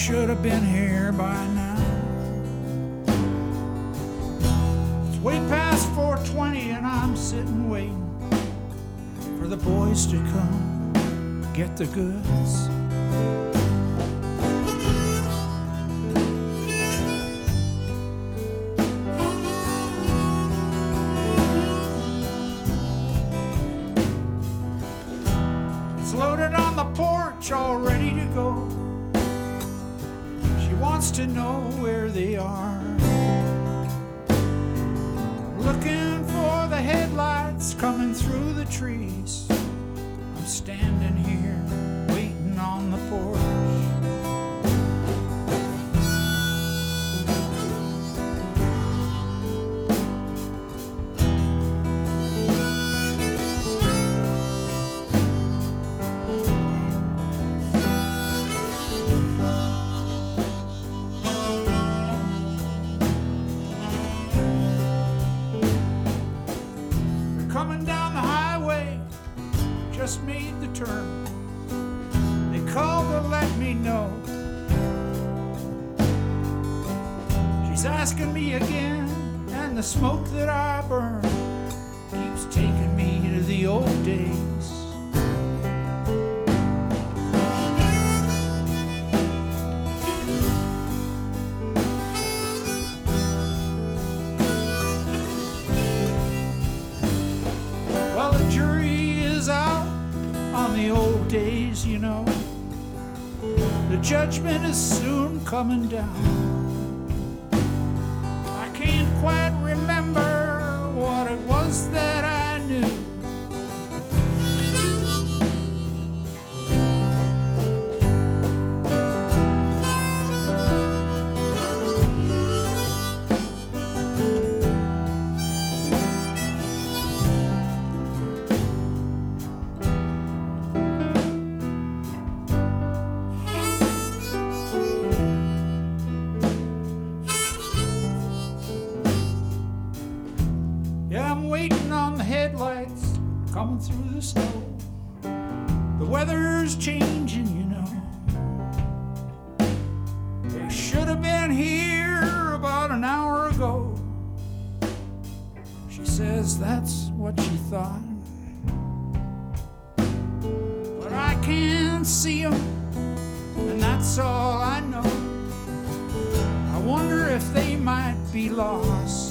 should have been here by now. It's way past 4:20 and I'm sitting waiting for the boys to come get the goods. It's loaded on the porch, all ready to go. She wants to know where they are. Looking for the headlights coming through the trees. I'm standing here waiting on the porch. Coming down the highway, just made the turn. They called to let me know. She's asking me again, and the smoke that I burn keeps taking me to the old days. Well, the jury is out on the old days, you know. The judgment is soon coming down. I can't quite remember what it was that I knew. Yeah, I'm waiting on the headlights coming through the snow. The weather's changing, you know. They should have been here about an hour ago. She says that's what she thought. But I can't see them, and that's all I know. I wonder if they might be lost.